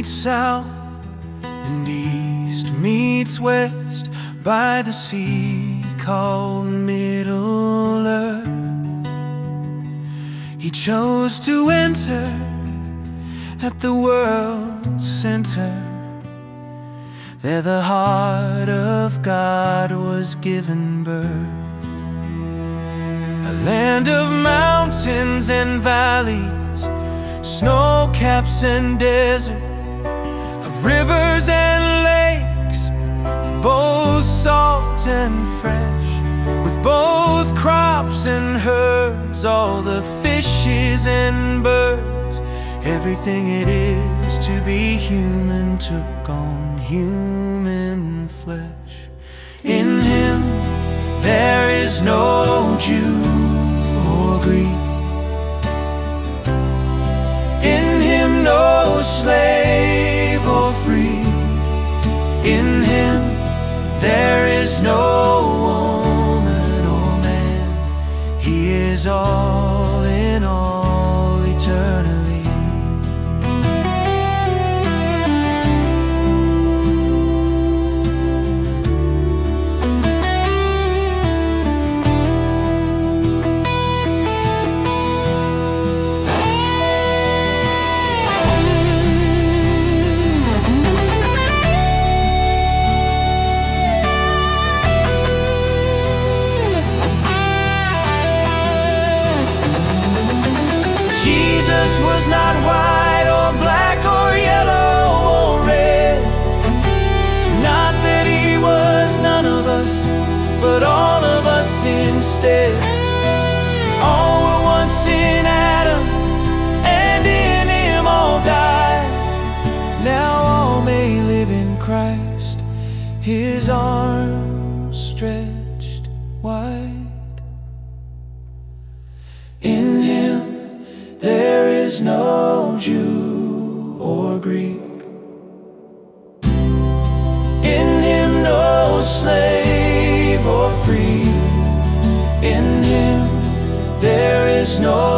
meets south and east meets west by the sea called Middle Earth. He chose to enter at the world's center. There the heart of God was given birth. A land of mountains and valleys, snow caps and desert, of rivers and lakes, both salt and fresh, with both crops and herds, all the fishes and birds. Everything it is to be human took on human flesh. In Him there is no Jew or Greek, in Him no slave or free, in Him there is no woman or man. He is all in all eternally. Jesus was not white or black or yellow or red. Not that He was none of us, but all of us instead. All were once in Adam, and in Him all died. Now all may live in Christ, His arms stretched wide. In Him there is no Jew or Greek, in Him no slave or free, in Him there is no